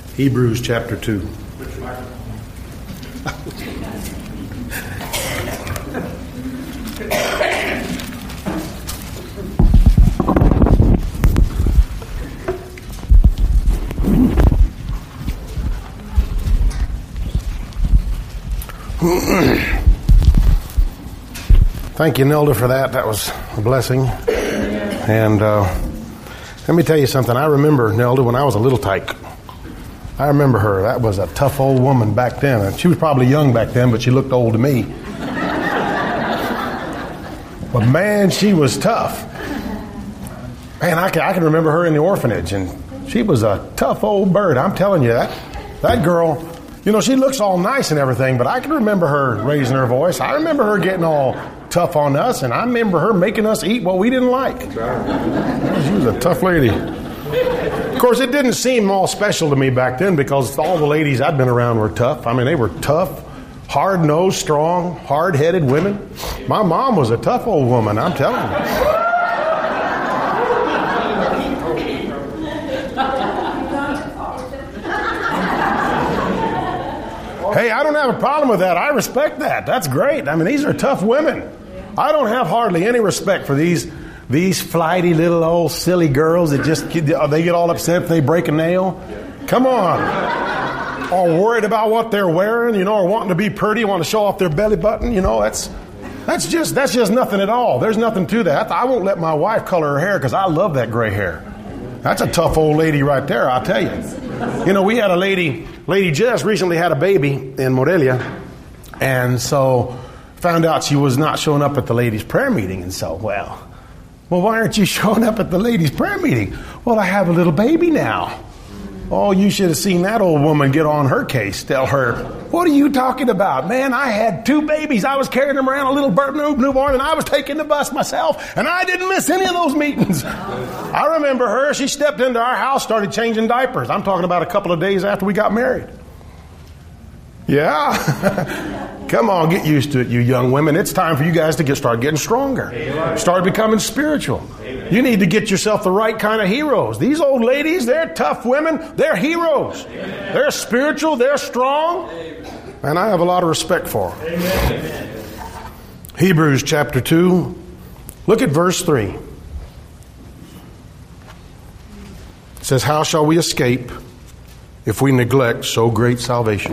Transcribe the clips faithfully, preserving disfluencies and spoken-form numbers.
Hebrews chapter two. Thank you, Nelda, for that. That was a blessing. And uh, let me tell you something. I remember Nelda when I was a little tyke. I remember her. That was a tough old woman back then. And she was probably young back then, but she looked old to me. But man, she was tough. Man, I can, I can remember her in the orphanage, and she was a tough old bird. I'm telling you, that that girl, you know, she looks all nice and everything, but I can remember her raising her voice. I remember her getting all tough on us, and I remember her making us eat what we didn't like. She was a tough lady. Of course, it didn't seem all special to me back then because all the ladies I'd been around were tough. I mean, they were tough, hard-nosed, strong, hard-headed women. My mom was a tough old woman, I'm telling you. Hey, I don't have a problem with that. I respect that. That's great. I mean, these are tough women. I don't have hardly any respect for these these flighty little old silly girls that just they get all upset if they break a nail. Come on. Or worried about what they're wearing, you know, or wanting to be pretty, want to show off their belly button, you know, that's that's just that's just nothing at all. There's nothing to that. I won't let my wife color her hair because I love that gray hair. That's a tough old lady right there, I'll tell you. You know, we had a lady, Lady Jess recently had a baby in Morelia, and so found out she was not showing up at the ladies' prayer meeting, and so, well, well, why aren't you showing up at the ladies' prayer meeting? Well, I have a little baby now. Oh, you should have seen that old woman get on her case. Tell her, what are you talking about? Man, I had two babies. I was carrying them around, a little birth newborn, and I was taking the bus myself, and I didn't miss any of those meetings. I remember her. She stepped into our house, started changing diapers. I'm talking about a couple of days after we got married. Yeah. Come on, get used to it, you young women. It's time for you guys to get start getting stronger. Amen. Start becoming spiritual. Amen. You need to get yourself the right kind of heroes. These old ladies, they're tough women. They're heroes. Amen. They're spiritual. They're strong. Amen. And I have a lot of respect for them. Amen. Hebrews chapter two. Look at verse three. It says, how shall we escape if we neglect so great salvation?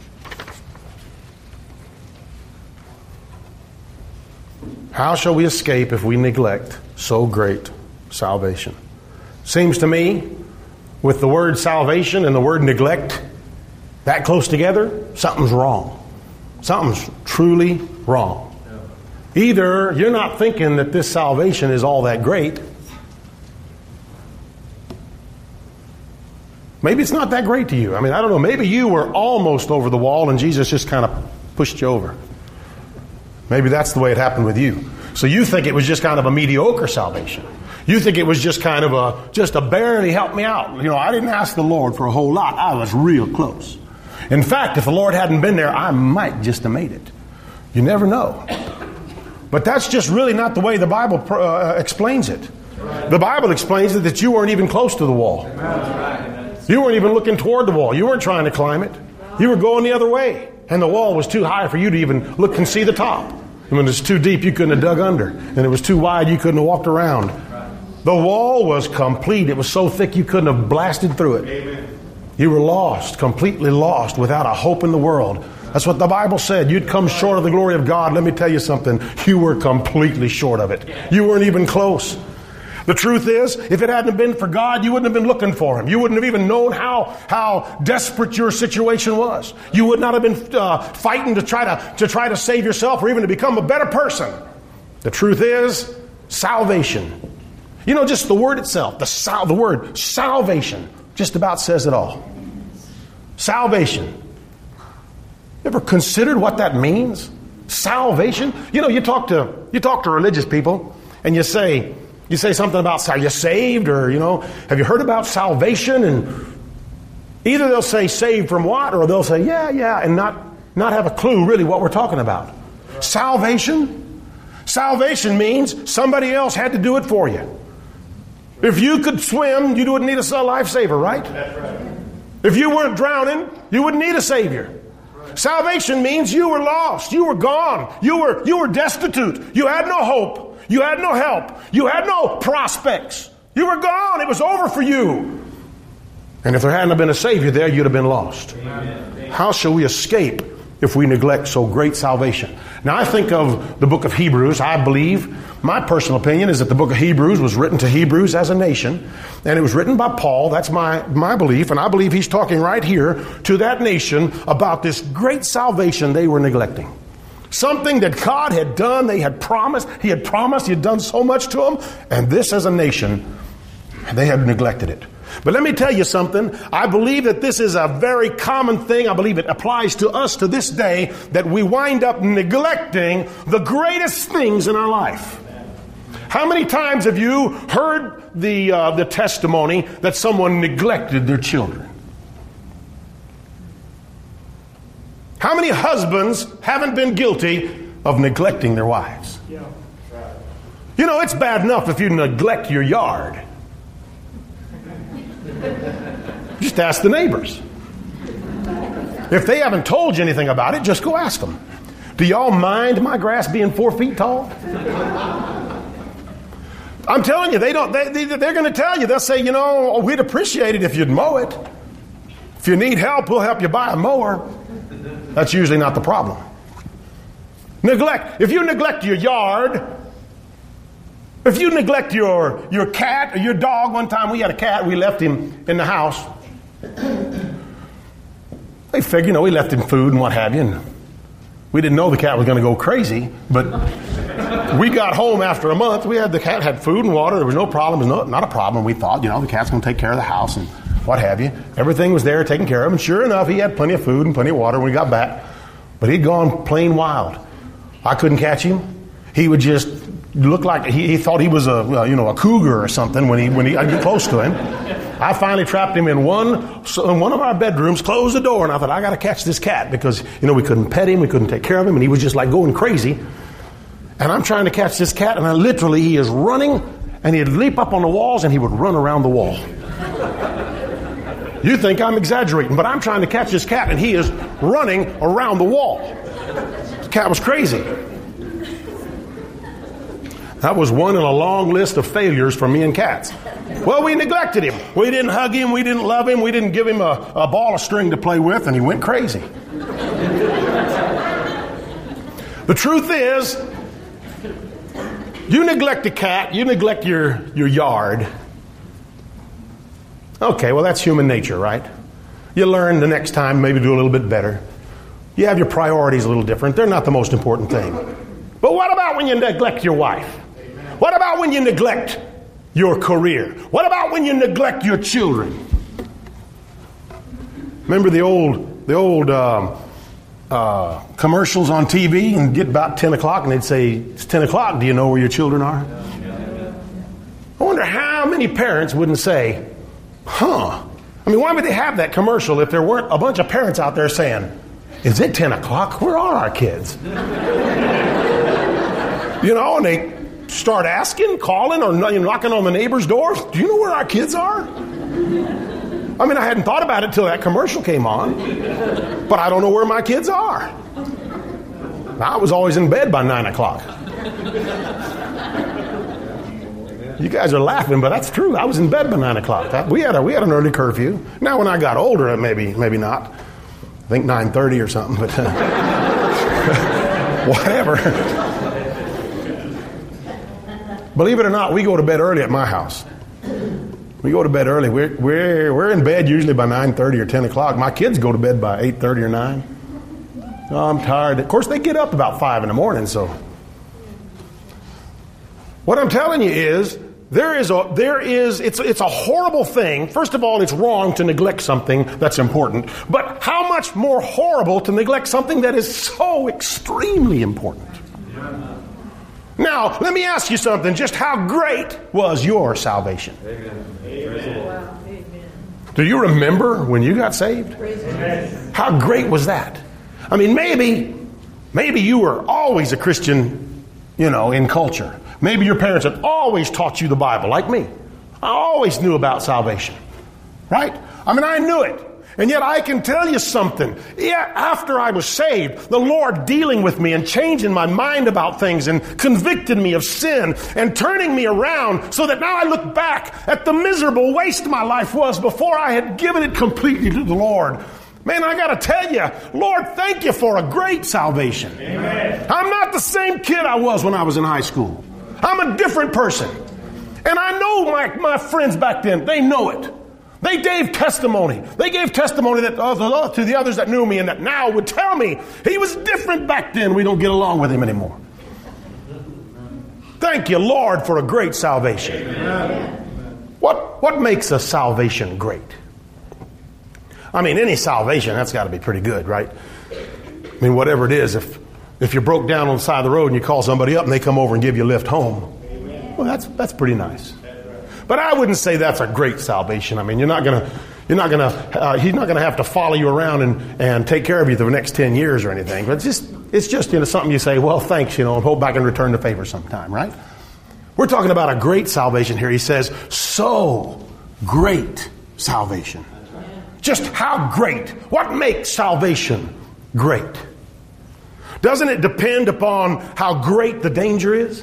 How shall we escape if we neglect so great salvation? Seems to me, with the word salvation and the word neglect that close together, something's wrong. Something's truly wrong. Either you're not thinking that this salvation is all that great. Maybe it's not that great to you. I mean, I don't know. Maybe you were almost over the wall and Jesus just kind of pushed you over. Maybe that's the way it happened with you. So you think it was just kind of a mediocre salvation. You think it was just kind of a, just a barely help me out. You know, I didn't ask the Lord for a whole lot. I was real close. In fact, if the Lord hadn't been there, I might just have made it. You never know. But that's just really not the way the Bible uh, explains it. The Bible explains it that you weren't even close to the wall. You weren't even looking toward the wall. You weren't trying to climb it. You were going the other way. And the wall was too high for you to even look and see the top. And when it was too deep, you couldn't have dug under. And it was too wide, you couldn't have walked around. The wall was complete. It was so thick, you couldn't have blasted through it. Amen. You were lost, completely lost, without a hope in the world. That's what the Bible said. You'd come short of the glory of God. Let me tell you something. You were completely short of it. You weren't even close. The truth is, if it hadn't been for God, you wouldn't have been looking for Him. You wouldn't have even known how how desperate your situation was. You would not have been uh, fighting to try to, to try to save yourself or even to become a better person. The truth is, salvation. You know, just the word itself, the sal- the word salvation, just about says it all. Salvation. You ever considered what that means? Salvation. You know, you talk to you talk to religious people, and you say. You say something about, are you saved? Or, you know, have you heard about salvation? And either they'll say saved from what? Or they'll say, yeah, yeah, and not, not have a clue really what we're talking about. Salvation? Salvation means somebody else had to do it for you. If you could swim, you wouldn't need a lifesaver, right? That's right. If you weren't drowning, you wouldn't need a Savior. Salvation means you were lost. You were gone. You were, you were destitute. You had no hope. You had no help. You had no prospects. You were gone. It was over for you. And if there hadn't been a Savior there, you'd have been lost. Amen. How shall we escape if we neglect so great salvation? Now, I think of the book of Hebrews. I believe, my personal opinion is that the book of Hebrews was written to Hebrews as a nation. And it was written by Paul. That's my, my belief. And I believe he's talking right here to that nation about this great salvation they were neglecting. Something that God had done, they had promised. He had promised. He had done so much to them. And this as a nation, they had neglected it. But let me tell you something. I believe that this is a very common thing. I believe it applies to us to this day, that we wind up neglecting the greatest things in our life. How many times have you heard the uh, the testimony that someone neglected their children? How many husbands haven't been guilty of neglecting their wives? You know, it's bad enough if you neglect your yard. Just ask the neighbors. If they haven't told you anything about it, just go ask them. Do y'all mind my grass being four feet tall? I'm telling you, they don't. They, they, they're going to tell you. They'll say, you know, we'd appreciate it if you'd mow it. If you need help, we'll help you buy a mower. That's usually not the problem. Neglect. If you neglect your yard, if you neglect your, your cat or your dog, one time we had a cat, we left him in the house. They figured, you know, we left him food and what have you. And we didn't know the cat was going to go crazy, but we got home after a month. We had the cat had food and water. There was no problem. It was no, not a problem. We thought, you know, the cat's going to take care of the house and what have you. Everything was there taken care of. And sure enough, he had plenty of food and plenty of water when we got back. But he'd gone plain wild. I couldn't catch him. He would just look like he, he thought he was a uh, you know a cougar or something when he when he I'd get close to him. I finally trapped him in one so in one of our bedrooms, closed the door, and I thought, I got to catch this cat because you know we couldn't pet him, we couldn't take care of him, and he was just like going crazy. And I'm trying to catch this cat, and I literally he is running, and he'd leap up on the walls, and he would run around the wall. You think I'm exaggerating, but I'm trying to catch this cat, and he is running around the wall. The cat was crazy. That was one in a long list of failures for me and cats. Well, we neglected him. We didn't hug him. We didn't love him. We didn't give him a, a ball of string to play with, and he went crazy. The truth is, you neglect a cat, you neglect your, your yard. Okay, well, that's human nature, right? You learn the next time, maybe do a little bit better. You have your priorities a little different. They're not the most important thing. But what about when you neglect your wife? What about when you neglect your career? What about when you neglect your children? Remember the old the old um, uh, commercials on T V, and get about ten o'clock and they'd say, it's ten o'clock, do you know where your children are? I wonder how many parents wouldn't say, huh? I mean, why would they have that commercial if there weren't a bunch of parents out there saying, is it ten o'clock? Where are our kids? You know, and they start asking, calling, or knocking on the neighbor's doors. Do you know where our kids are? I mean, I hadn't thought about it till that commercial came on. But I don't know where my kids are. I was always in bed by nine o'clock. You guys are laughing, but that's true. I was in bed by nine o'clock. We had a we had an early curfew. Now, when I got older, maybe maybe not. I think nine thirty or something, but uh, whatever. Believe it or not, we go to bed early at my house. We go to bed early. We're we're we're in bed usually by nine thirty or ten o'clock. My kids go to bed by eight thirty or nine. Oh, I'm tired. Of course, they get up about five in the morning. So, what I'm telling you is, there is a there is it's it's a horrible thing. First of all, it's wrong to neglect something that's important. But how much more horrible to neglect something that is so extremely important? Now, let me ask you something. Just how great was your salvation? Amen. Amen. Do you remember when you got saved? Amen. How great was that? I mean, maybe, maybe you were always a Christian, you know, in culture. Maybe your parents had always taught you the Bible, like me. I always knew about salvation. Right? I mean, I knew it. And yet I can tell you something. Yeah, after I was saved, the Lord dealing with me and changing my mind about things and convicted me of sin and turning me around so that now I look back at the miserable waste my life was before I had given it completely to the Lord. Man, I got to tell you, Lord, thank you for a great salvation. Amen. I'm not the same kid I was when I was in high school. I'm a different person. And I know my, my friends back then, they know it. They gave testimony. They gave testimony that uh, to the others that knew me and that now would tell me he was different back then. We don't get along with him anymore. Thank you, Lord, for a great salvation. Amen. What, what makes a salvation great? I mean, any salvation, that's got to be pretty good, right? I mean, whatever it is, if if you broke down on the side of the road and you call somebody up and they come over and give you a lift home, well, that's that's pretty nice. But I wouldn't say that's a great salvation. I mean, you're not gonna, you're not gonna, uh, he's not gonna have to follow you around and, and take care of you the next ten years or anything. But it's just, it's just you know something you say, well, thanks, you know, and hold back and return the favor sometime, right? We're talking about a great salvation here. He says, so great salvation. Just how great? What makes salvation great? Doesn't it depend upon how great the danger is?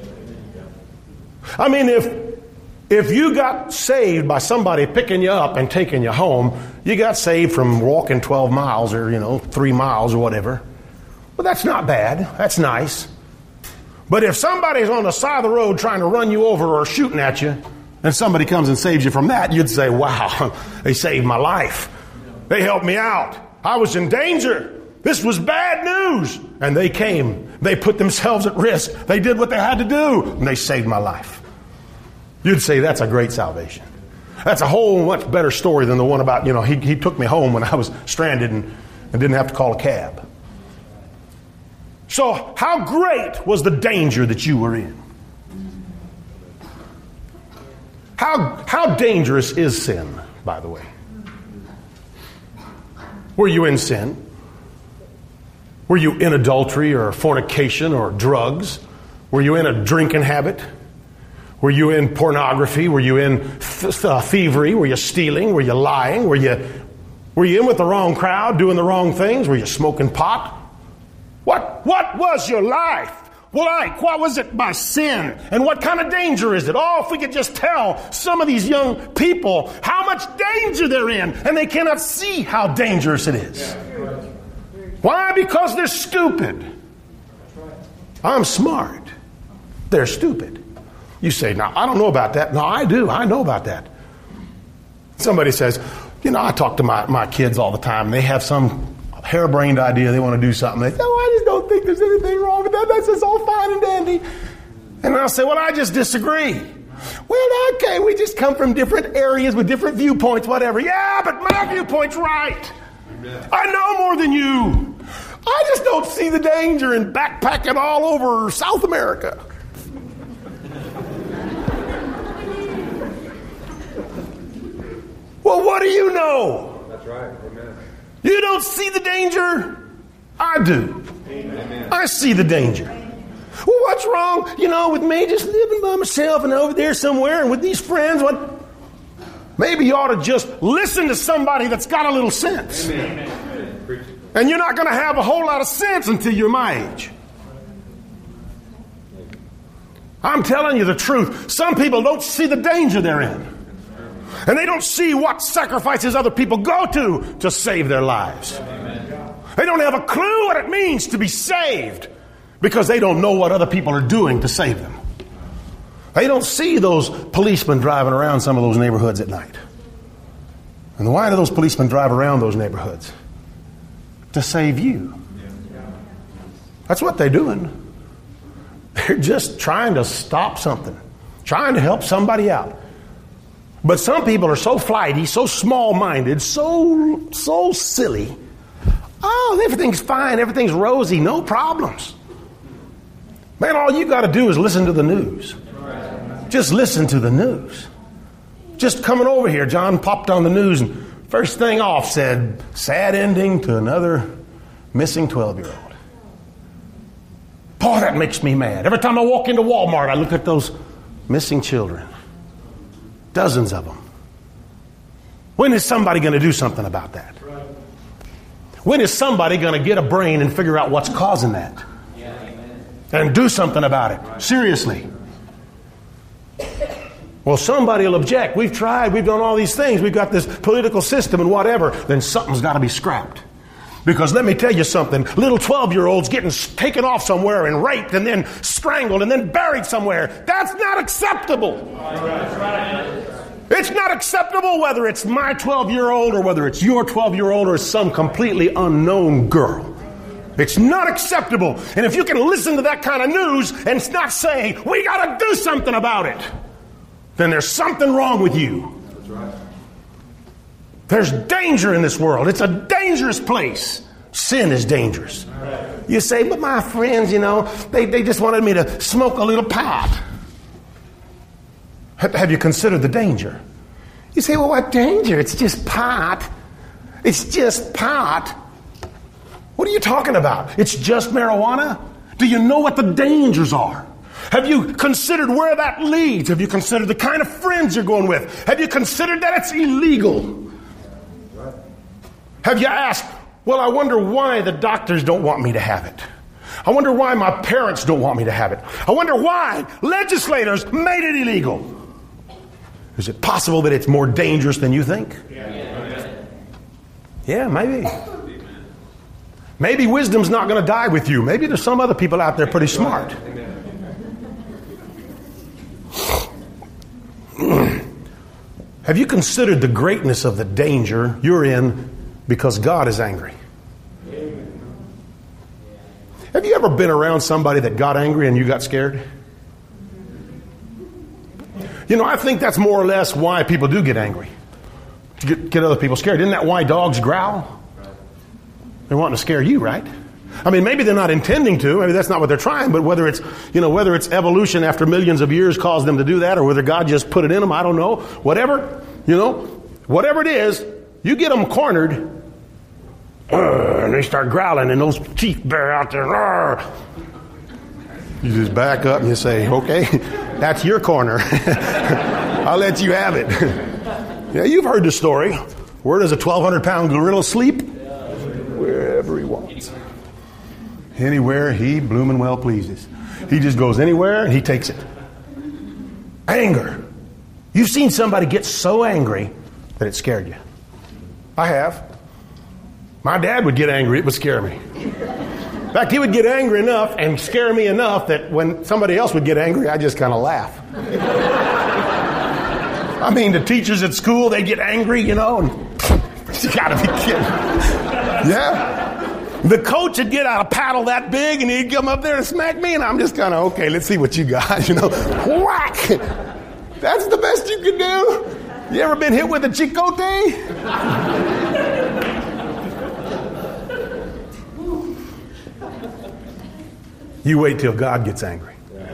I mean, if if you got saved by somebody picking you up and taking you home, you got saved from walking twelve miles or, you know, three miles or whatever. Well, that's not bad. That's nice. But if somebody's on the side of the road trying to run you over or shooting at you, and somebody comes and saves you from that, you'd say, wow, they saved my life. They helped me out. I was in danger. This was bad news. And they came. They put themselves at risk. They did what they had to do. And they saved my life. You'd say that's a great salvation. That's a whole much better story than the one about, you know, he, he took me home when I was stranded and, and didn't have to call a cab. So how great was the danger that you were in? How, how dangerous is sin, by the way? Were you in sin? Were you in adultery or fornication or drugs? Were you in a drinking habit? Were you in pornography? Were you in th- uh, thievery? Were you stealing? Were you lying? Were you, were you in with the wrong crowd, doing the wrong things? Were you smoking pot? What, what was your life? Well, like, what was it by sin? And what kind of danger is it? Oh, if we could just tell some of these young people how much danger they're in, and they cannot see how dangerous it is. Why? Because they're stupid. I'm smart. They're stupid. You say, now, I don't know about that. No, I do. I know about that. Somebody says, you know, I talk to my, my kids all the time. They have some harebrained idea. They want to do something. They say, oh, I just don't think there's anything wrong with that. That's just all fine and dandy. And I'll say, well, I just disagree. Well, okay, we just come from different areas with different viewpoints, whatever. Yeah, but my viewpoint's right. I know more than you. I just don't see the danger in backpacking all over South America. Well, what do you know? That's right. Amen. You don't see the danger? I do. Amen. I see the danger. Well, what's wrong, you know, with me just living by myself and over there somewhere and with these friends? What? Maybe you ought to just listen to somebody that's got a little sense. Amen. And you're not going to have a whole lot of sense until you're my age. I'm telling you the truth. Some people don't see the danger they're in. And they don't see what sacrifices other people go to to save their lives. Amen. They don't have a clue what it means to be saved because they don't know what other people are doing to save them. They don't see those policemen driving around some of those neighborhoods at night. And why do those policemen drive around those neighborhoods? To save you. That's what they're doing. They're just trying to stop something, trying to help somebody out. But some people are so flighty, so small-minded, so so silly. Oh, everything's fine, everything's rosy, no problems. Man, all you got to do is listen to the news. Just listen to the news. Just coming over here, John popped on the news and first thing off said, sad ending to another missing twelve-year-old. Boy, that makes me mad. Every time I walk into Walmart, I look at those missing children. Dozens of them. When is somebody going to do something about that? When is somebody going to get a brain and figure out what's causing that? And do something about it? Seriously. Well, somebody will object. We've tried. We've done all these things. We've got this political system and whatever. Then something's got to be scrapped. Because let me tell you something. Little twelve-year-olds getting taken off somewhere and raped and then strangled and then buried somewhere. That's not acceptable. It's not acceptable whether it's my twelve-year-old or whether it's your twelve-year-old or some completely unknown girl. It's not acceptable. And if you can listen to that kind of news and not say, we got to do something about it, then there's something wrong with you. That's right. There's danger in this world. It's a dangerous place. Sin is dangerous. Right. You say, but my friends, you know, they, they just wanted me to smoke a little pot. Have you considered the danger? You say, well, what danger? It's just pot. It's just pot. What are you talking about? It's just marijuana? Do you know what the dangers are? Have you considered where that leads? Have you considered the kind of friends you're going with? Have you considered that it's illegal? Have you asked, well, I wonder why the doctors don't want me to have it. I wonder why my parents don't want me to have it. I wonder why legislators made it illegal. Is it possible that it's more dangerous than you think? Yeah, yeah maybe. Maybe wisdom's not going to die with you. Maybe there's some other people out there pretty smart. Have you considered the greatness of the danger you're in because God is angry? Have you ever been around somebody that got angry and you got scared? You know, I think that's more or less why people do get angry. To get, get other people scared. Isn't that why dogs growl? They're wanting to scare you, right? I mean, maybe they're not intending to. Maybe that's not what they're trying. But whether it's, you know, whether it's evolution after millions of years caused them to do that, or whether God just put it in them, I don't know. Whatever, you know, whatever it is, you get them cornered, and they start growling, and those teeth bear out there. You just back up and you say, okay, that's your corner. I'll let you have it. Yeah, you've heard the story. Where does a twelve hundred pound gorilla sleep? Wherever he wants. Anywhere he blooming well pleases. He just goes anywhere and he takes it. Anger. You've seen somebody get so angry that it scared you. I have. My dad would get angry, it would scare me. In fact, he would get angry enough and scare me enough that when somebody else would get angry, I just kind of laugh. I mean, the teachers at school, they get angry, you know, and you gotta be kidding. Yeah. The coach would get out a paddle that big and he'd come up there and smack me, and I'm just kind of, okay, let's see what you got, you know. Whack! That's the best you can do. You ever been hit with a chicote? You wait till God gets angry.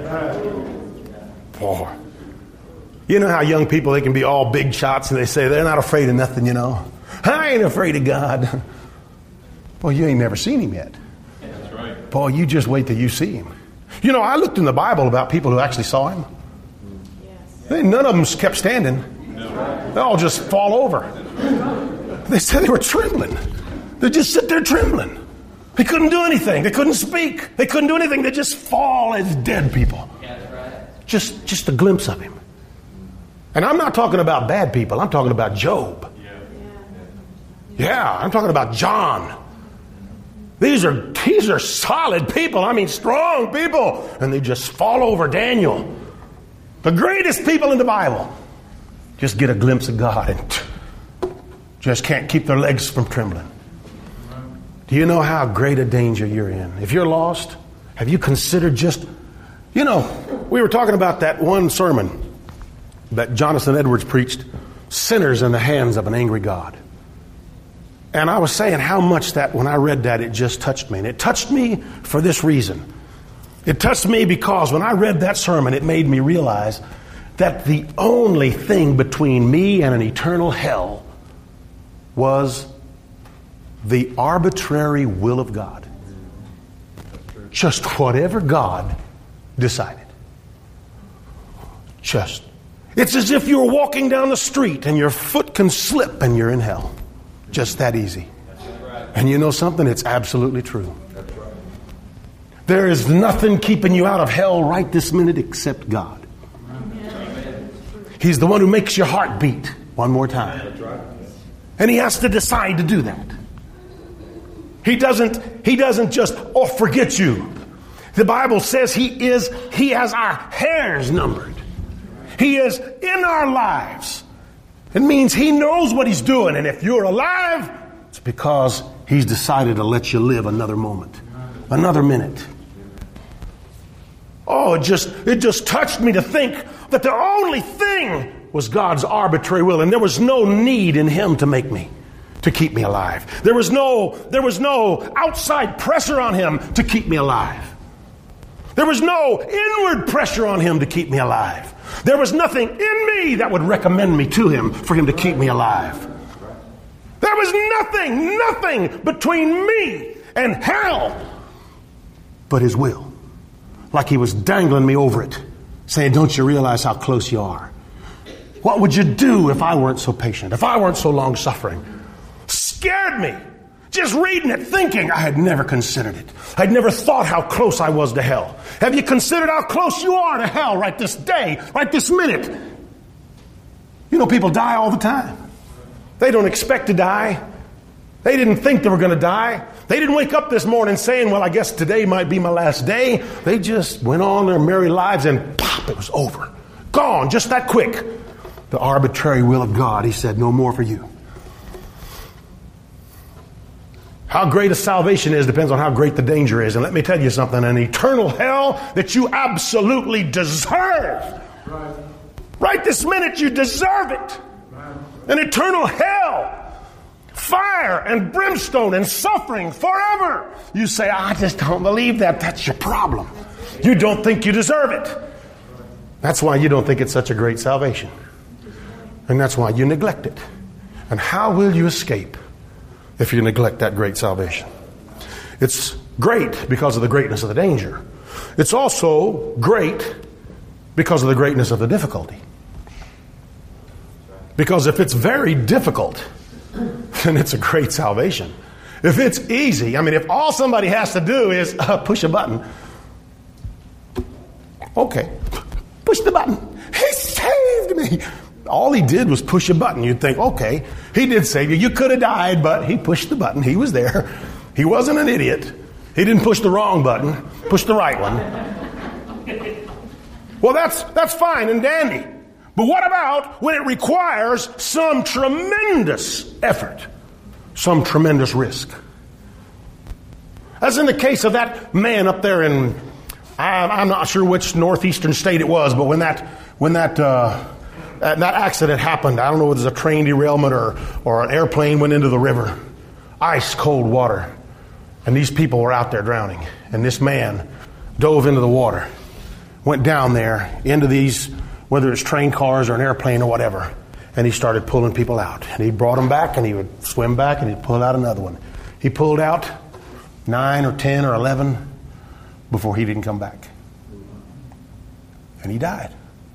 Boy. You know how young people, they can be all big shots and they say they're not afraid of nothing, you know. I ain't afraid of God. Well, you ain't never seen him yet. That's right. Boy, you just wait till you see him. You know, I looked in the Bible about people who actually saw him. Yes. None of them kept standing. No. They all just fall over. They said they were trembling. They just sit there trembling. They couldn't do anything. They couldn't speak. They couldn't do anything. They just fall as dead people. That's right. Just, just a glimpse of him. And I'm not talking about bad people. I'm talking about Job. Yeah, yeah I'm talking about John. These are these are solid people. I mean, strong people. And they just fall over. Daniel. The greatest people in the Bible. Just get a glimpse of God and just can't keep their legs from trembling. Do you know how great a danger you're in? If you're lost, have you considered just, you know, we were talking about that one sermon that Jonathan Edwards preached, Sinners in the Hands of an Angry God. And I was saying how much that when I read that, it just touched me. And it touched me for this reason. It touched me because when I read that sermon, it made me realize that the only thing between me and an eternal hell was the arbitrary will of God. Just whatever God decided. Just. It's as if you were walking down the street and your foot foot can slip and you're in hell. Just that easy. And you know something? It's absolutely true. There is nothing keeping you out of hell right this minute except God. He's the one who makes your heart beat one more time. And He has to decide to do that. He doesn't, he doesn't just, oh, forget you. The Bible says He is, He has our hairs numbered. He is in our lives. It means He knows what He's doing. And if you're alive, it's because He's decided to let you live another moment, another minute. Oh, it just, it just touched me to think that the only thing was God's arbitrary will, and there was no need in Him to make me, to keep me alive. There was no, there was no outside pressure on Him to keep me alive. There was no inward pressure on Him to keep me alive. There was nothing in me that would recommend me to Him for Him to keep me alive. There was nothing, nothing between me and hell but His will. Like He was dangling me over it, saying, don't you realize how close you are? What would you do if I weren't so patient, if I weren't so long-suffering? Scared me. Just reading it, thinking I had never considered it. I'd never thought how close I was to hell. Have you considered how close you are to hell right this day, right this minute? You know, people die all the time. They don't expect to die. They didn't think they were going to die. They didn't wake up this morning saying, well, I guess today might be my last day. They just went on their merry lives and pop, it was over. Gone, just that quick. The arbitrary will of God, He said, no more for you. How great a salvation is depends on how great the danger is. And let me tell you something, an eternal hell that you absolutely deserve. Right, right this minute you deserve it. An eternal hell. Fire and brimstone and suffering forever. You say, I just don't believe that. That's your problem. You don't think you deserve it. That's why you don't think it's such a great salvation. And that's why you neglect it. And how will you escape if you neglect that great salvation? It's great because of the greatness of the danger. It's also great because of the greatness of the difficulty. Because if it's very difficult, then it's a great salvation. If it's easy, I mean, if all somebody has to do is uh, push a button. Okay, push the button. He saved me. All he did was push a button. You'd think, okay, He did save you. You could have died, but He pushed the button. He was there. He wasn't an idiot. He didn't push the wrong button. Push the right one. Well, that's that's fine and dandy. But what about when it requires some tremendous effort, some tremendous risk? As in the case of that man up there in, I'm not sure which northeastern state it was, but when that when that uh, that accident happened, I don't know if it was a train derailment or or an airplane went into the river, ice cold water, and these people were out there drowning, and this man dove into the water, went down there into these, whether it's train cars or an airplane or whatever, and he started pulling people out. And he brought them back, and he would swim back, and he'd pull out another one. He pulled out nine or ten or eleven before he didn't come back. And he died.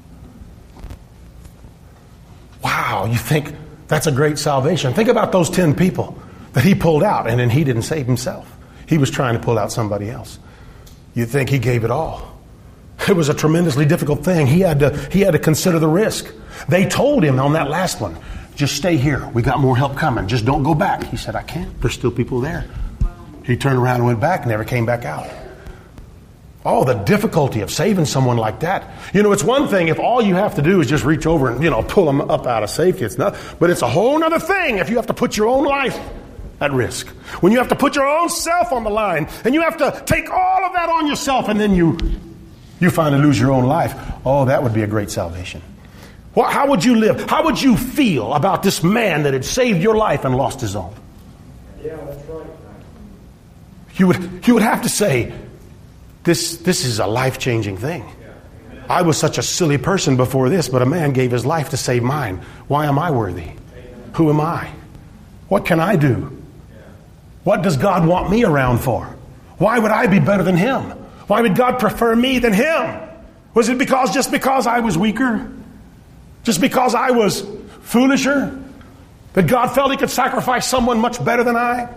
Wow, you think that's a great salvation. Think about those ten people that he pulled out, and then he didn't save himself. He was trying to pull out somebody else. You think he gave it all. It was a tremendously difficult thing. He had to, he had to consider the risk. They told him on that last one, just stay here. We got more help coming. Just don't go back. He said, I can't. There's still people there. He turned around and went back and never came back out. Oh, the difficulty of saving someone like that. You know, it's one thing if all you have to do is just reach over and, you know, pull them up out of safety. It's not, but it's a whole other thing if you have to put your own life at risk. When you have to put your own self on the line and you have to take all of that on yourself and then you you finally lose your own life. Oh, that would be a great salvation. Well, how would you live? How would you feel about this man that had saved your life and lost his own? Yeah, that's right. You would, you would have to say, this, this is a life-changing thing. I was such a silly person before this, but a man gave his life to save mine. Why am I worthy? Who am I? What can I do? What does God want me around for? Why would I be better than him? Why would God prefer me than him? Was it because just because I was weaker? Just because I was foolisher? That God felt he could sacrifice someone much better than I?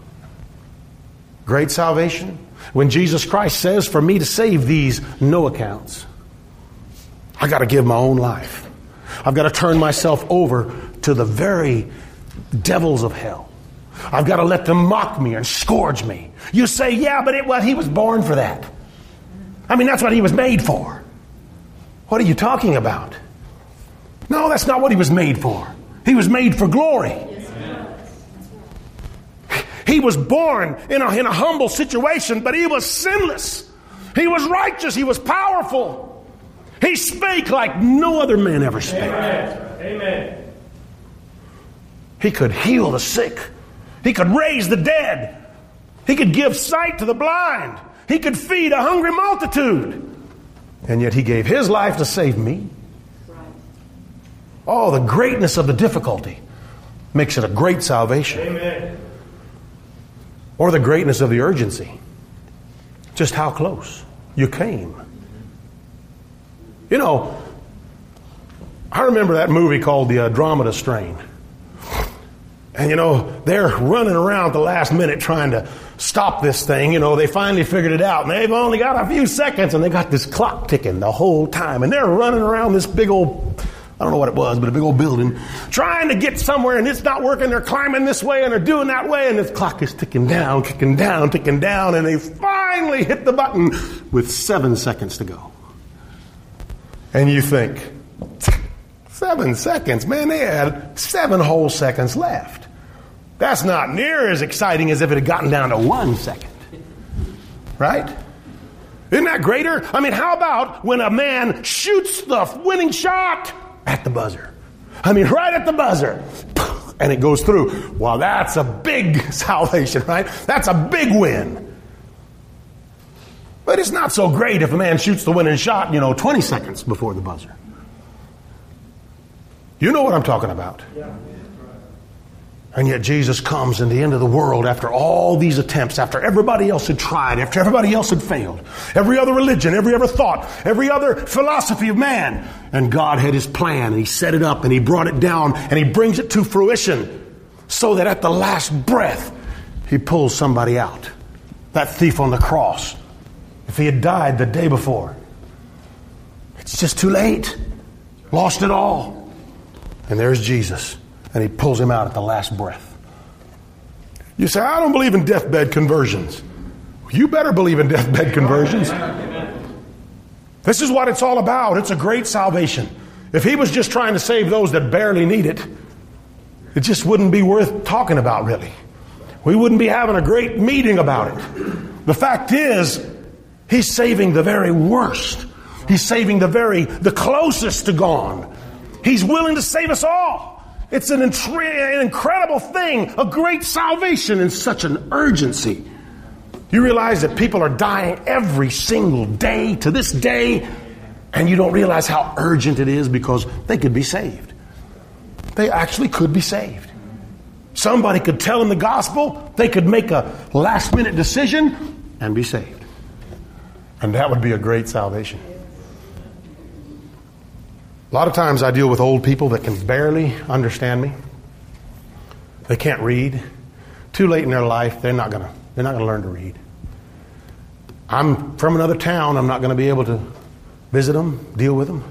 Great salvation. When Jesus Christ says, for me to save these no accounts, I got to give my own life. I've got to turn myself over to the very devils of hell. I've got to let them mock me and scourge me. You say, yeah, but it, well, he was born for that. I mean, that's what he was made for. What are you talking about? No, that's not what he was made for. He was made for glory. He was born in a, in a humble situation, but he was sinless. He was righteous. He was powerful. He spake like no other man ever spake. Amen. Amen. He could heal the sick. He could raise the dead. He could give sight to the blind. He could feed a hungry multitude. And yet he gave his life to save me. Oh, the greatness of the difficulty makes it a great salvation. Amen. Or the greatness of the urgency. Just how close you came. You know, I remember that movie called The Andromeda Strain. And, you know, they're running around at the last minute trying to stop this thing. You know, they finally figured it out. And they've only got a few seconds. And they got this clock ticking the whole time. And they're running around this big old, I don't know what it was, but a big old building, trying to get somewhere. And it's not working. They're climbing this way and they're doing that way. And this clock is ticking down, ticking down, ticking down. And they finally hit the button with seven seconds to go. And you think, seven seconds? Man, they had seven whole seconds left. That's not near as exciting as if it had gotten down to one second. Right? Isn't that greater? I mean, how about when a man shoots the winning shot at the buzzer? I mean, right at the buzzer. And it goes through. Well, that's a big salvation, right? That's a big win. But it's not so great if a man shoots the winning shot, you know, twenty seconds before the buzzer. You know what I'm talking about. Yeah. And yet Jesus comes in the end of the world after all these attempts, after everybody else had tried, after everybody else had failed. Every other religion, every other thought, every other philosophy of man. And God had his plan, and he set it up, and he brought it down, and he brings it to fruition so that at the last breath, he pulls somebody out. That thief on the cross. If he had died the day before, it's just too late. Lost it all. And there's Jesus. And he pulls him out at the last breath. You say, I don't believe in deathbed conversions. You better believe in deathbed conversions. This is what it's all about. It's a great salvation. If he was just trying to save those that barely need it, it just wouldn't be worth talking about, really. We wouldn't be having a great meeting about it. The fact is, he's saving the very worst. He's saving the very, the closest to gone. He's willing to save us all. It's an, intre- an incredible thing, a great salvation in such an urgency. You realize that people are dying every single day to this day, and you don't realize how urgent it is because they could be saved. They actually could be saved. Somebody could tell them the gospel, they could make a last-minute decision and be saved. And that would be a great salvation. A lot of times I deal with old people that can barely understand me. They can't read. Too late in their life, they're not gonna they're not gonna learn to read. I'm from another town. I'm not going to be able to visit them, deal with them.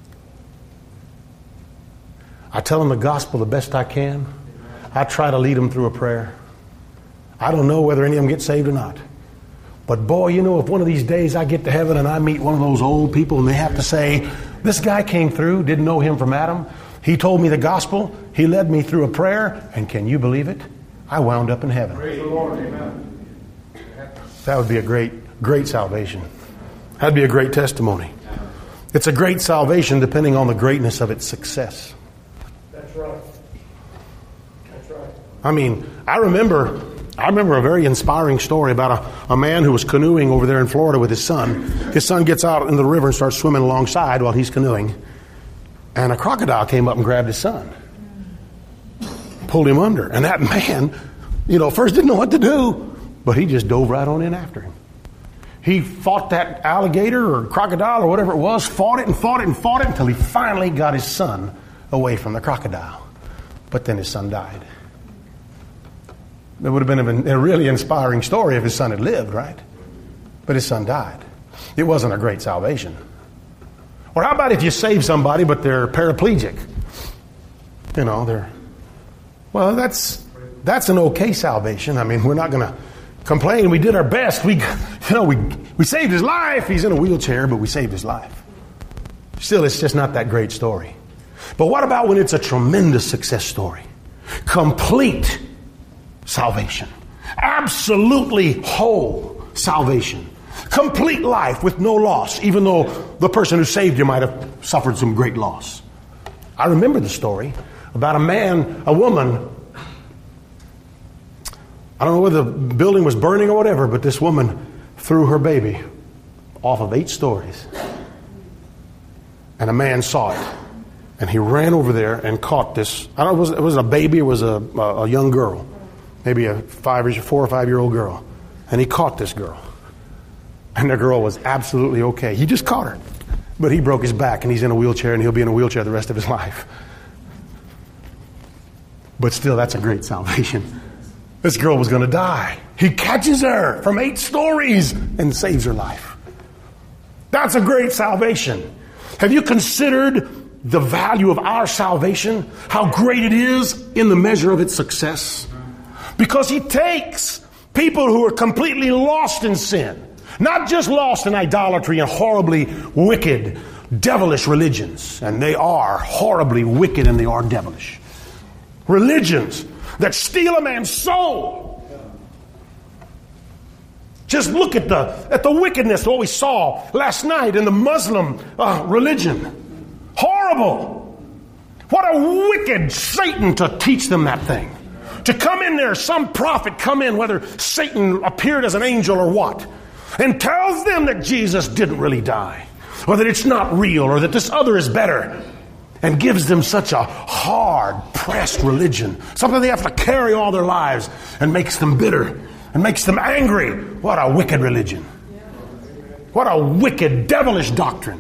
I tell them the gospel the best I can. I try to lead them through a prayer. I don't know whether any of them get saved or not. But boy, you know, if one of these days I get to heaven and I meet one of those old people and they have to say, this guy came through, didn't know him from Adam. He told me the gospel. He led me through a prayer. And can you believe it? I wound up in heaven. Praise the Lord. Amen. That would be a great, great salvation. That'd be a great testimony. It's a great salvation depending on the greatness of its success. That's right. That's right. I mean, I remember... I remember a very inspiring story about a, a man who was canoeing over there in Florida with his son. His son gets out in the river and starts swimming alongside while he's canoeing. And a crocodile came up and grabbed his son. Pulled him under. And that man, you know, first didn't know what to do. But he just dove right on in after him. He fought that alligator or crocodile or whatever it was. Fought it and fought it and fought it until he finally got his son away from the crocodile. But then his son died. It would have been a really inspiring story if his son had lived, right? But his son died. It wasn't a great salvation. Or how about if you save somebody but they're paraplegic? You know, they're... Well, that's that's an okay salvation. I mean, we're not going to complain. We did our best. We, you know, we we saved his life. He's in a wheelchair, but we saved his life. Still, it's just not that great story. But what about when it's a tremendous success story? Complete salvation. Absolutely whole salvation. Complete life with no loss, even though the person who saved you might have suffered some great loss. I remember the story about a man, a woman. I don't know whether the building was burning or whatever, but this woman threw her baby off of eight stories. And a man saw it. And he ran over there and caught this. I don't know, it was, it was a baby, it was a, a, a young girl. Maybe a five or four or five year old girl. And he caught this girl. And the girl was absolutely okay. He just caught her. But he broke his back and he's in a wheelchair and he'll be in a wheelchair the rest of his life. But still, that's a great salvation. This girl was going to die. He catches her from eight stories and saves her life. That's a great salvation. Have you considered the value of our salvation? How great it is in the measure of its success? Because he takes people who are completely lost in sin, not just lost in idolatry and horribly wicked, devilish religions. And they are horribly wicked and they are devilish. Religions that steal a man's soul. Just look at the at the wickedness that we saw last night in the Muslim uh, religion. Horrible. What a wicked Satan to teach them that thing. To come in there, some prophet come in, whether Satan appeared as an angel or what, and tells them that Jesus didn't really die, or that it's not real, or that this other is better, and gives them such a hard-pressed religion, something they have to carry all their lives, and makes them bitter, and makes them angry. What a wicked religion. What a wicked, devilish doctrine.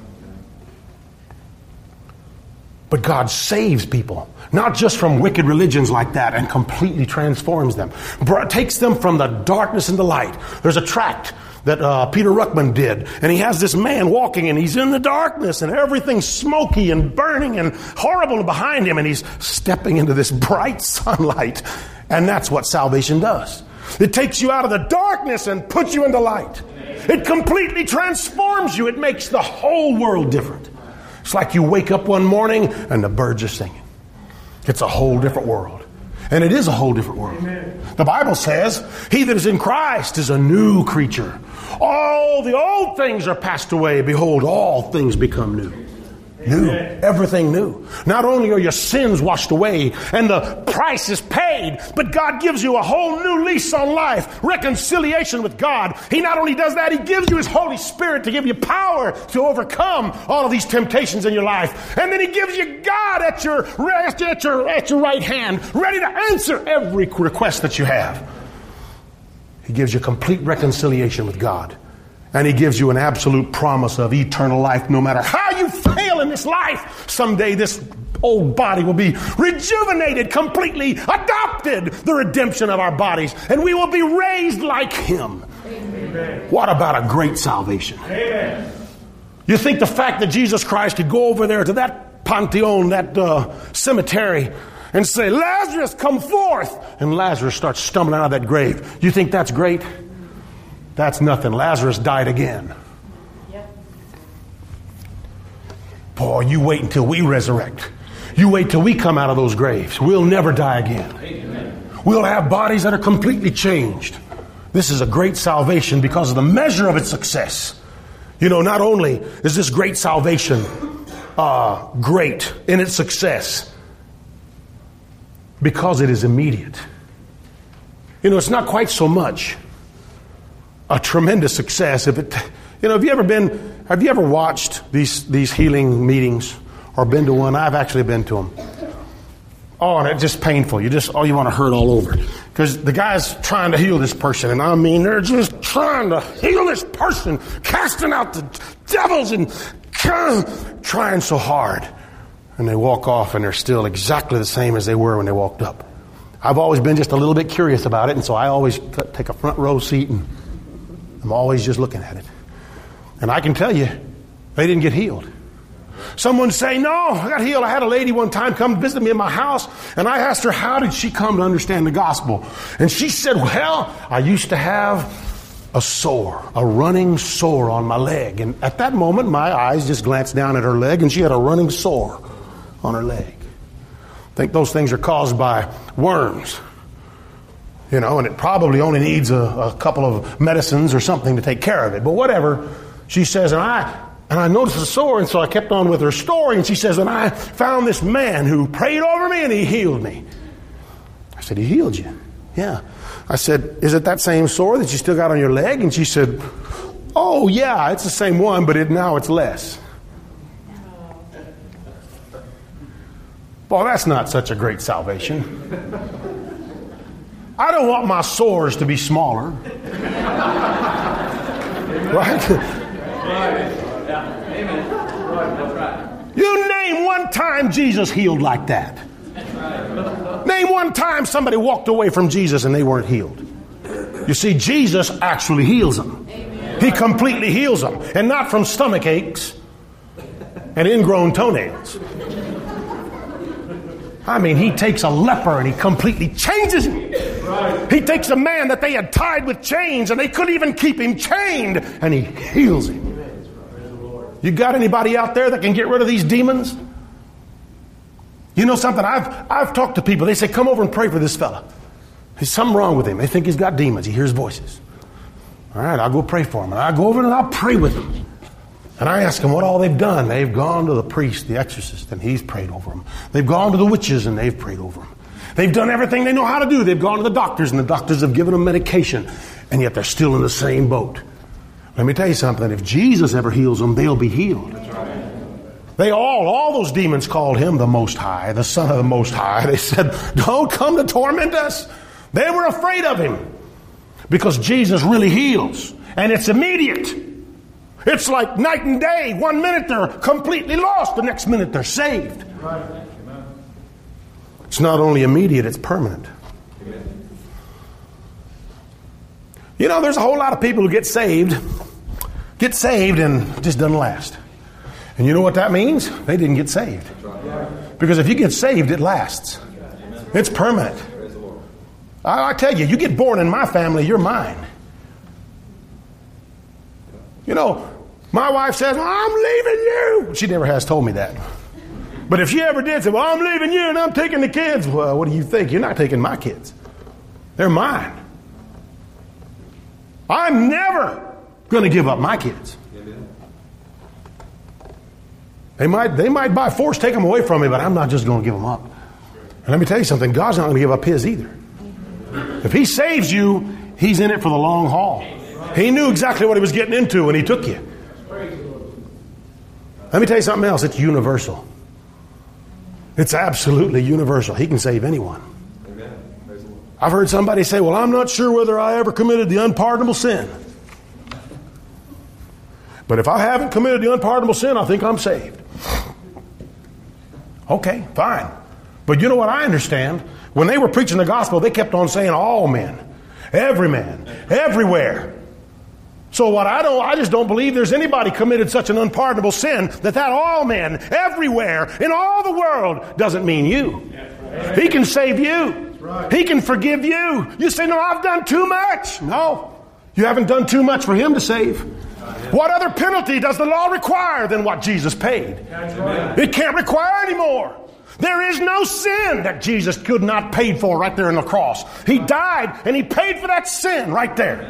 But God saves people, not just from wicked religions like that, and completely transforms them. Takes them from the darkness into light. There's a tract that uh, Peter Ruckman did, and he has this man walking, and he's in the darkness, and everything's smoky and burning and horrible behind him, and he's stepping into this bright sunlight. And that's what salvation does. It takes you out of the darkness and puts you into light. It completely transforms you. It makes the whole world different. It's like you wake up one morning and the birds are singing. It's a whole different world. And it is a whole different world. Amen. The Bible says, he that is in Christ is a new creature. All the old things are passed away. Behold, all things become new. New. Everything new. Not only are your sins washed away and the price is paid, but God gives you a whole new lease on life. Reconciliation with God. He not only does that, he gives you his Holy Spirit to give you power to overcome all of these temptations in your life. And then he gives you God at your, at your, at your right hand, ready to answer every request that you have. He gives you complete reconciliation with God. And he gives you an absolute promise of eternal life. No matter how you fail in this life, someday this old body will be rejuvenated, completely adopted, the redemption of our bodies. And we will be raised like him. Amen. What about a great salvation? Amen. You think the fact that Jesus Christ could go over there to that Pantheon, that uh, cemetery, and say, Lazarus, come forth. And Lazarus starts stumbling out of that grave. You think that's great? That's nothing. Lazarus died again. Yep. Boy, you wait until we resurrect. You wait till we come out of those graves. We'll never die again. Amen. We'll have bodies that are completely changed. This is a great salvation because of the measure of its success. You know, not only is this great salvation uh, great in its success, because it is immediate. You know, it's not quite so much a tremendous success. If it, you know, have you ever been, have you ever watched these, these healing meetings or been to one? I've actually been to them. Oh, and it's just painful. You just, oh, you want to hurt all over. Because the guy's trying to heal this person. And I mean, they're just trying to heal this person, casting out the devils and trying so hard. and they walk off and they're still exactly the same as they were when they walked up. I've always been just a little bit curious about it, and so I always t- take a front row seat and I'm always just looking at it. And I can tell you, they didn't get healed. Someone say, no, I got healed. I had a lady one time come visit me in my house, and I asked her, how did she come to understand the gospel? And she said, well, I used to have a sore, a running sore on my leg. And at that moment, my eyes just glanced down at her leg, and she had a running sore on her leg. I think those things are caused by worms. You know, and it probably only needs a, a couple of medicines or something to take care of it. But whatever, she says, and I and I noticed the sore, and so I kept on with her story. And she says, and I found this man who prayed over me, and he healed me. I said, he healed you? Yeah. I said, is it that same sore that you still got on your leg? And she said, oh, yeah, it's the same one, but it, now it's less. Well, that's not such a great salvation. I don't want my sores to be smaller. Right? You name one time Jesus healed like that. Name one time somebody walked away from Jesus and they weren't healed. You see, Jesus actually heals them. He completely heals them. And not from stomach aches and ingrown toenails. I mean, he takes a leper and he completely changes him. Right. He takes a man that they had tied with chains and they couldn't even keep him chained, and he heals him. You got anybody out there that can get rid of these demons? You know something? I've I've talked to people. They say, come over and pray for this fella. There's something wrong with him. They think he's got demons. He hears voices. All right, I'll go pray for him. And I go over and I'll pray with him. And I ask them what all they've done. They've gone to the priest, the exorcist, and he's prayed over them. They've gone to the witches, and they've prayed over them. They've done everything they know how to do. They've gone to the doctors, and the doctors have given them medication, and yet they're still in the same boat. Let me tell you something. If Jesus ever heals them, they'll be healed. That's right. They all, all those demons called him the Most High, the Son of the Most High. They said, don't come to torment us. They were afraid of him because Jesus really heals, and it's immediate. It's like night and day. One minute they're completely lost. The next minute they're saved. Right. It's not only immediate, it's permanent. Amen. You know, there's a whole lot of people who get saved, get saved and it just doesn't last. And you know what that means? They didn't get saved. Because if you get saved, it lasts. It's permanent. I, I tell you, you get born in my family, you're mine. You know, my wife says, well, I'm leaving you. She never has told me that. But if she ever did say, well, I'm leaving you and I'm taking the kids. Well, what do you think? You're not taking my kids. They're mine. I'm never going to give up my kids. They might, they might by force take them away from me, but I'm not just going to give them up. And let me tell you something. God's not going to give up his either. If he saves you, he's in it for the long haul. He knew exactly what he was getting into when he took you. Let me tell you something else. It's universal. It's absolutely universal. He can save anyone. I've heard somebody say, well, I'm not sure whether I ever committed the unpardonable sin. But if I haven't committed the unpardonable sin, I think I'm saved. Okay, fine. But you know what I understand? When they were preaching the gospel, they kept on saying all men, every man, everywhere. So what I don't, I just don't believe there's anybody committed such an unpardonable sin that that all men, everywhere, in all the world doesn't mean you. He can save you. He can forgive you. You say, no, I've done too much. No, you haven't done too much for him to save. What other penalty does the law require than what Jesus paid? It can't require any more. There is no sin that Jesus could not pay for right there on the cross. He died and he paid for that sin right there.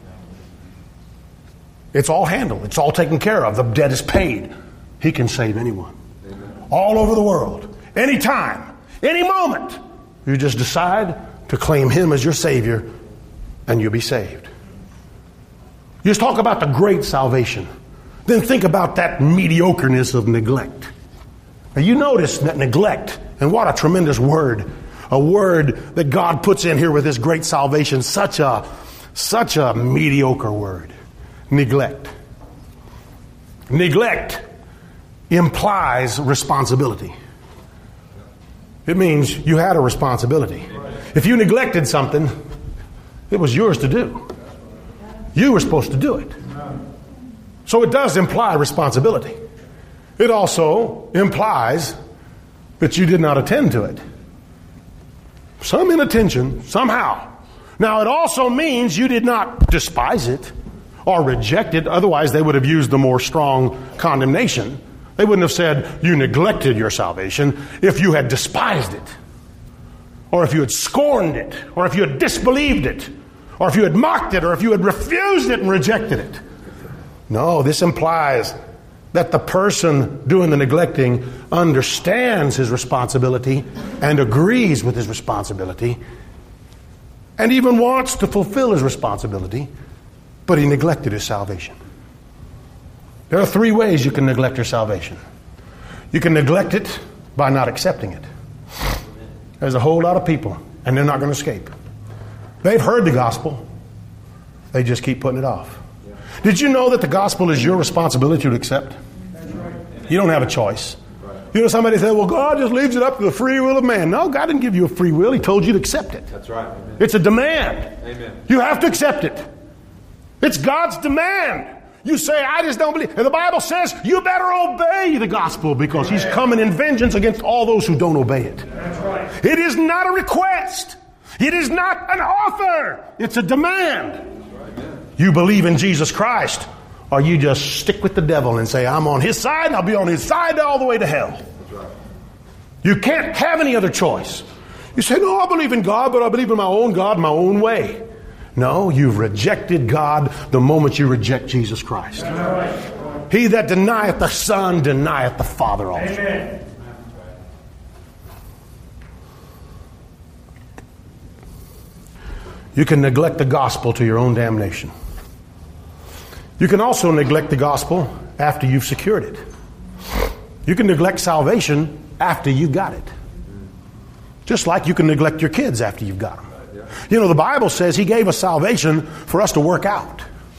It's all handled. It's all taken care of. The debt is paid. He can save anyone. Amen. All over the world. Anytime. Any moment. You just decide to claim him as your Savior and you'll be saved. You just talk about the great salvation. Then think about that mediocreness of neglect. Now you notice that neglect, and what a tremendous word. A word that God puts in here with this great salvation. Such a, such a mediocre word. Neglect. Neglect implies responsibility. It means you had a responsibility. If you neglected something, it was yours to do. You were supposed to do it. So it does imply responsibility. It also implies that you did not attend to it. Some inattention, somehow. Now it also means you did not despise it or reject it. Otherwise they would have used the more strong condemnation. They wouldn't have said you neglected your salvation. If you had despised it, or if you had scorned it, or if you had disbelieved it, or if you had mocked it, or if you had refused it and rejected it. No, this implies that the person doing the neglecting understands his responsibility and agrees with his responsibility and even wants to fulfill his responsibility, but he neglected his salvation. There are three ways you can neglect your salvation. You can neglect it by not accepting it. There's a whole lot of people, and they're not going to escape. They've heard the gospel. They just keep putting it off. Did you know that the gospel is your responsibility to accept? You don't have a choice. You know, somebody said, well, God just leaves it up to the free will of man. No, God didn't give you a free will. He told you to accept it. That's right. Amen. It's a demand. Amen. You have to accept it. It's God's demand. You say, I just don't believe. And the Bible says, you better obey the gospel because He's coming in vengeance against all those who don't obey it. That's right. It is not a request. It is not an offer. It's a demand. You believe in Jesus Christ, or you just stick with the devil and say, I'm on his side and I'll be on his side all the way to hell. You can't have any other choice. You say, no, I believe in God, but I believe in my own God, my own way. No, you've rejected God the moment you reject Jesus Christ. Right. He that denieth the Son denieth the Father also. Amen. You can neglect the gospel to your own damnation. You can also neglect the gospel after you've secured it. You can neglect salvation after you've got it. Just like you can neglect your kids after you've got them. You know, the Bible says He gave us salvation for us to work out.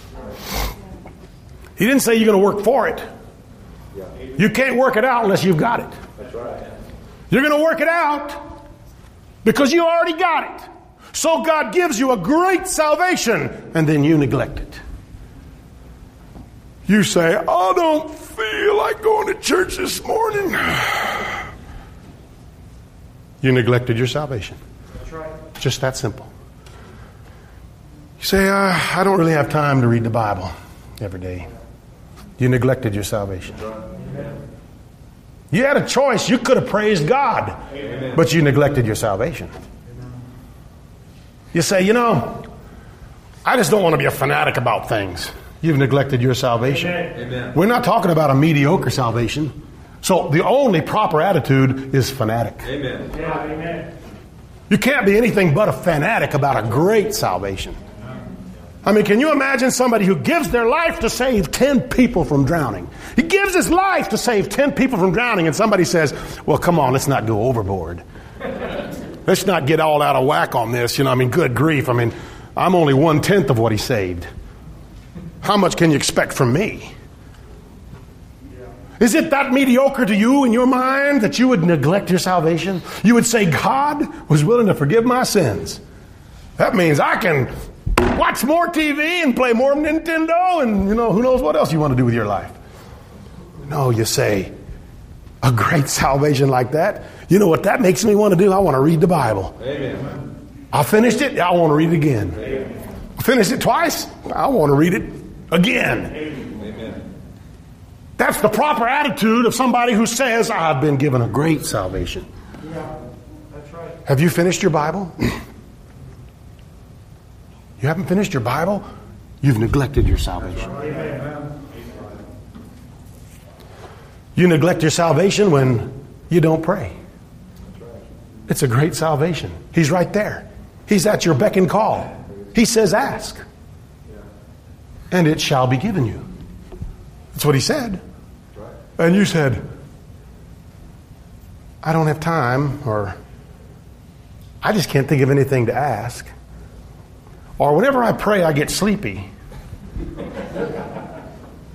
He didn't say you're going to work for it. You can't work it out unless you've got it. You're going to work it out because you already got it. So God gives you a great salvation, and then you neglect it. You say, I don't feel like going to church this morning. You neglected your salvation. That's right. Just that simple. You say, uh, I don't really have time to read the Bible every day. You neglected your salvation. Amen. You had a choice. You could have praised God, Amen. but you neglected your salvation. You say, you know, I just don't want to be a fanatic about things. You've neglected your salvation. Amen. We're not talking about a mediocre salvation. So the only proper attitude is fanatic. Amen. Yeah, amen. You can't be anything but a fanatic about a great salvation. I mean, can you imagine somebody who gives their life to save ten people from drowning? He gives his life to save ten people from drowning, and somebody says, well, come on, let's not go overboard. Let's not get all out of whack on this. You know, I mean, good grief. I mean, I'm only one-tenth of what he saved. How much can you expect from me? Is it that mediocre to you in your mind that you would neglect your salvation? You would say God was willing to forgive my sins. That means I can watch more T V and play more Nintendo and, you know, who knows what else you want to do with your life. No, you say, a great salvation like that, you know what that makes me want to do? I want to read the Bible. Amen. I finished it, I want to read it again. Amen. I finished it twice, I want to read it again. Amen. That's the proper attitude of somebody who says, I've been given a great salvation. Yeah, that's right. Have you finished your Bible? You haven't finished your Bible? You've neglected your salvation. Amen. You neglect your salvation when you don't pray. It's a great salvation. He's right there. He's at your beck and call. He says, ask. And it shall be given you. That's what He said. And you said, I don't have time, or I just can't think of anything to ask. Or whenever I pray, I get sleepy.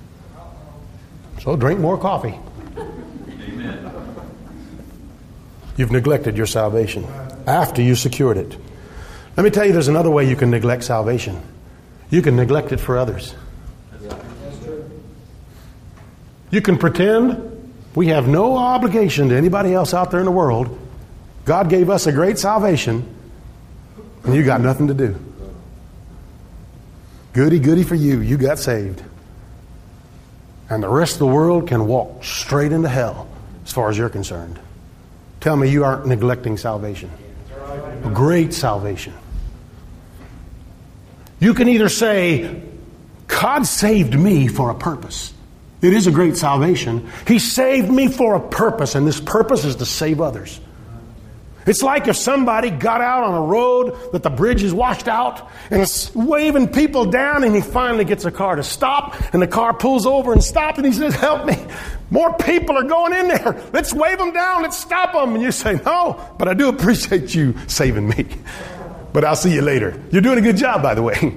So drink more coffee. Amen. You've neglected your salvation after you secured it. Let me tell you, there's another way you can neglect salvation. You can neglect it for others. You can pretend we have no obligation to anybody else out there in the world. God gave us a great salvation, and you got nothing to do. Goody, goody for you. You got saved. And the rest of the world can walk straight into hell as far as you're concerned. Tell me you aren't neglecting salvation. A great salvation. You can either say, God saved me for a purpose. It is a great salvation. He saved me for a purpose, and this purpose is to save others. It's like if somebody got out on a road that the bridge is washed out and is waving people down, and he finally gets a car to stop, and the car pulls over and stops, and he says, help me. More people are going in there. Let's wave them down. Let's stop them. And you say, no, but I do appreciate you saving me. But I'll see you later. You're doing a good job, by the way.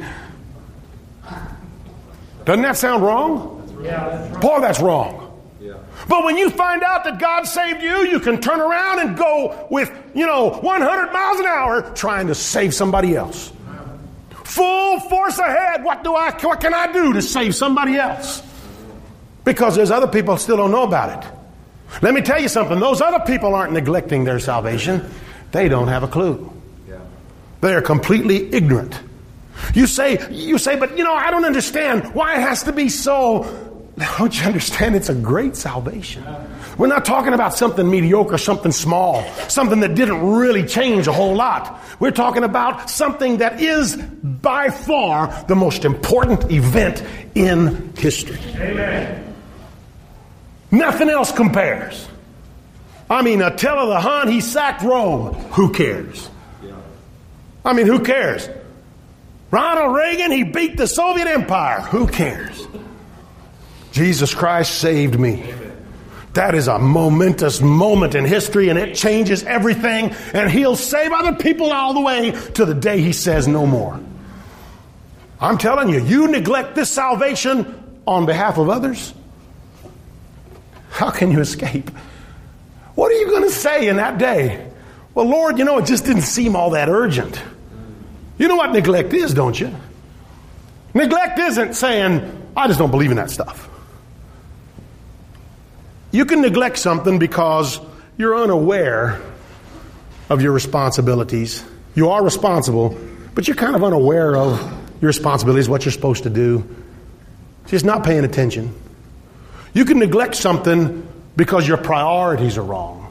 Doesn't that sound wrong? Yeah, that's right. Boy, that's wrong. Yeah. But when you find out that God saved you, you can turn around and go with, you know, one hundred miles an hour trying to save somebody else. Full force ahead. What do I, what can I do to save somebody else? Because there's other people who still don't know about it. Let me tell you something. Those other people aren't neglecting their salvation. They don't have a clue. Yeah. They are completely ignorant. You say, you say, but you know, I don't understand why it has to be so. Don't you understand? It's a great salvation. We're not talking about something mediocre, something small, something that didn't really change a whole lot. We're talking about something that is by far the most important event in history. Amen. Nothing else compares. I mean, Attila the Hun, he sacked Rome. Who cares? I mean, who cares? Ronald Reagan, he beat the Soviet Empire. Who cares? Jesus Christ saved me. That is a momentous moment in history, and it changes everything. And He'll save other people all the way to the day He says no more. I'm telling you, you neglect this salvation on behalf of others, how can you escape? What are you going to say in that day? Well, Lord, you know, it just didn't seem all that urgent. You know what neglect is, don't you? Neglect isn't saying, I just don't believe in that stuff. You can neglect something because you're unaware of your responsibilities. You are responsible, but you're kind of unaware of your responsibilities, what you're supposed to do. Just not paying attention. You can neglect something because your priorities are wrong.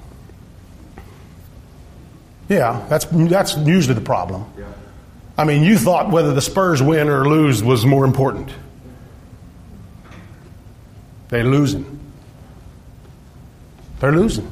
Yeah, that's that's usually the problem. Yeah. I mean, you thought whether the Spurs win or lose was more important. They're losing. They're losing.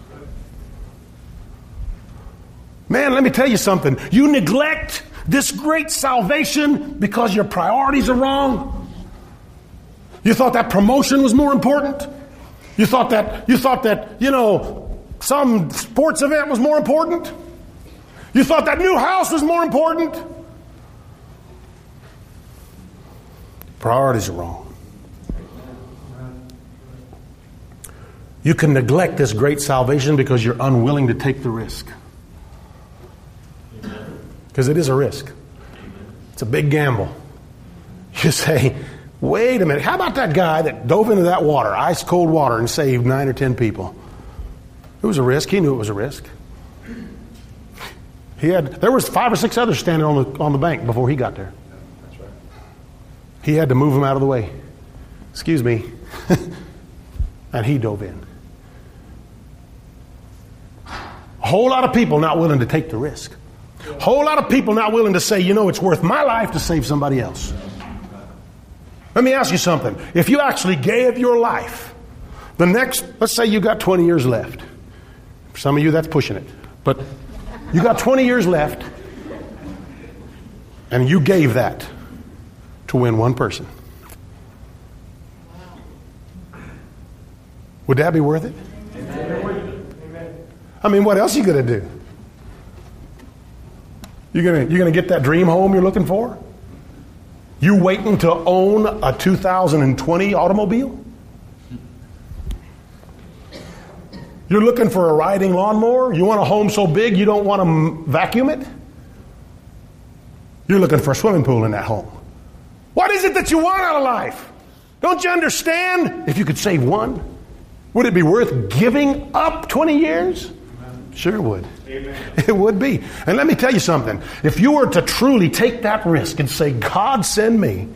Man, let me tell you something. You neglect this great salvation because your priorities are wrong. You thought that promotion was more important. You thought that, you thought that, you know, some sports event was more important. You thought that new house was more important. Priorities are wrong. You can neglect this great salvation because you're unwilling to take the risk. Because it is a risk. It's a big gamble. You say, wait a minute, how about that guy that dove into that water, ice cold water, and saved nine or ten people? It was a risk. He knew it was a risk. He had there was five or six others standing on the on the bank before he got there. That's right. He had to move them out of the way. Excuse me. And he dove in. A whole lot of people not willing to take the risk. A whole lot of people not willing to say, you know, it's worth my life to save somebody else. Let me ask you something. If you actually gave your life, the next, let's say you got twenty years left. For some of you, that's pushing it. But you got twenty years left, and you gave that to win one person. Would that be worth it? I mean, what else are you going to do? You're going to you're going to get that dream home you're looking for? You waiting to own a two thousand twenty automobile? You're looking for a riding lawnmower? You want a home so big you don't want to vacuum it? You're looking for a swimming pool in that home. What is it that you want out of life? Don't you understand? If you could save one, would it be worth giving up twenty years? Sure it would. Amen. It would be. And let me tell you something. If you were to truly take that risk and say, God, send me.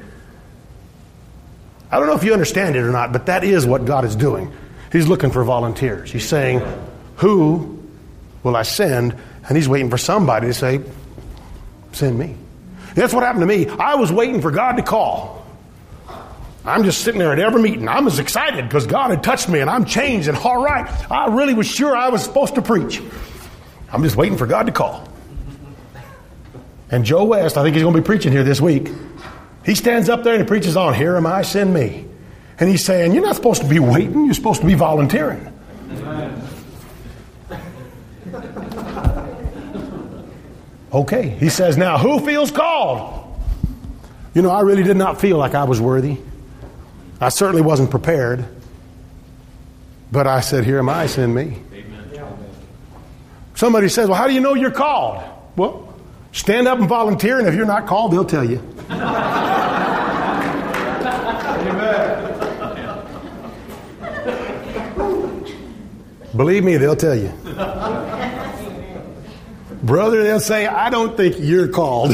I don't know if you understand it or not, but that is what God is doing. He's looking for volunteers. He's saying, who will I send? And he's waiting for somebody to say, send me. And that's what happened to me. I was waiting for God to call. I'm just sitting there at every meeting. I'm as excited because God had touched me and I'm changed and all right. I really was sure I was supposed to preach. I'm just waiting for God to call. And Joe West, I think he's going to be preaching here this week. He stands up there and he preaches on, here am I, send me. And he's saying, you're not supposed to be waiting, you're supposed to be volunteering. Okay, he says, now who feels called? You know, I really did not feel like I was worthy. I certainly wasn't prepared. But I said, here am I, send me. Amen. Somebody says, well, how do you know you're called? Well, stand up and volunteer, and if you're not called, they'll tell you. Believe me, they'll tell you. Brother, they'll say, I don't think you're called.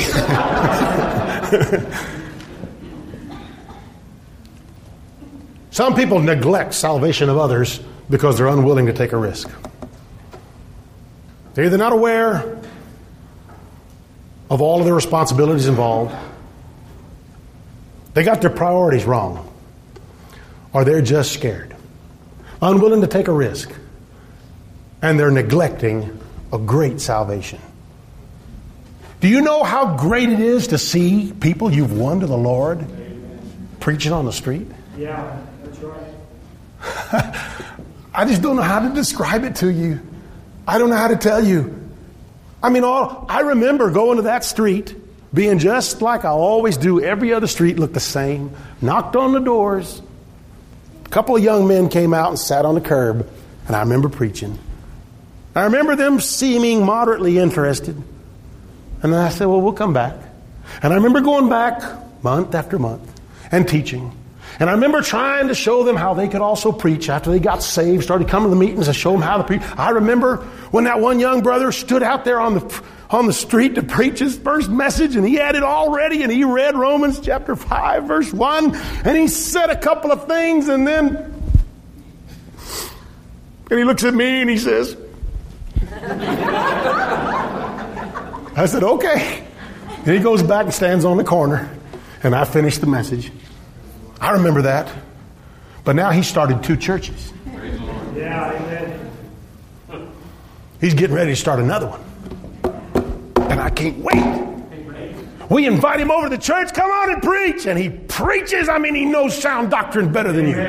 Some people neglect salvation of others because they're unwilling to take a risk. They're either not aware of all of the responsibilities involved, they got their priorities wrong, or they're just scared, unwilling to take a risk, and they're neglecting a great salvation. Do you know how great it is to see people you've won to the Lord preaching on the street? Yeah, that's right. I just don't know how to describe it to you. I don't know how to tell you. I mean, all I remember going to that street, being just like I always do. Every other street looked the same. Knocked on the doors. A couple of young men came out and sat on the curb, and I remember preaching. I remember them seeming moderately interested. And then I said, well, we'll come back. And I remember going back month after month and teaching. And I remember trying to show them how they could also preach after they got saved, started coming to the meetings and show them how to preach. I remember when that one young brother stood out there on the on the street to preach his first message, and he had it all ready, and he read Romans chapter five, verse one, and he said a couple of things, and then and he looks at me and he says, I said, okay. And he goes back and stands on the corner, and I finished the message. I remember that. But now he started two churches. Yeah, amen. He's getting ready to start another one. And I can't wait. We invite him over to the church. Come on and preach. And he preaches. I mean, he knows sound doctrine better than you.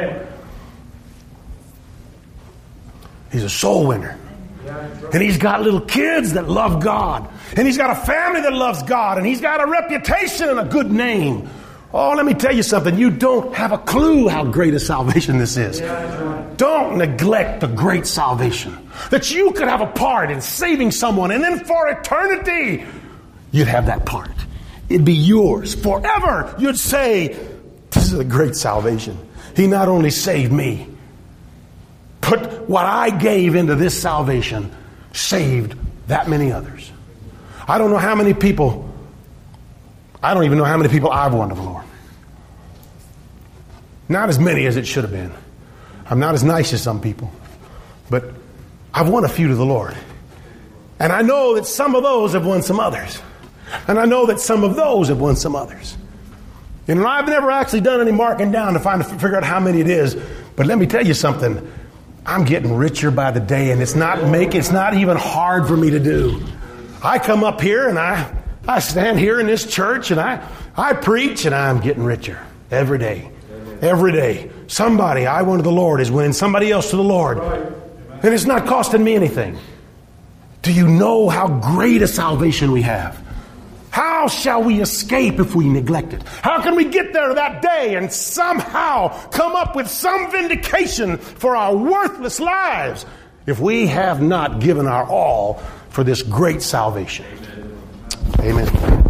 He's a soul winner. And he's got little kids that love God. And he's got a family that loves God. And he's got a reputation and a good name. Oh, let me tell you something. You don't have a clue how great a salvation this is. Don't neglect the great salvation. That you could have a part in saving someone. And then for eternity, you'd have that part. It'd be yours forever. You'd say, this is a great salvation. He not only saved me, but what I gave into this salvation saved that many others. I don't know how many people I don't even know how many people I've won to the Lord. Not as many as it should have been. I'm not as nice as some people. But I've won a few to the Lord. And I know that some of those have won some others. And I know that some of those have won some others. You know, I've never actually done any marking down to find to figure out how many it is. But let me tell you something. I'm getting richer by the day, and it's not make it's not even hard for me to do. I come up here and I I stand here in this church and I, I preach, and I'm getting richer every day. Every day. Somebody I won to the Lord is winning somebody else to the Lord. And it's not costing me anything. Do you know how great a salvation we have? How shall we escape if we neglect it? How can we get there that day and somehow come up with some vindication for our worthless lives if we have not given our all for this great salvation. Amen.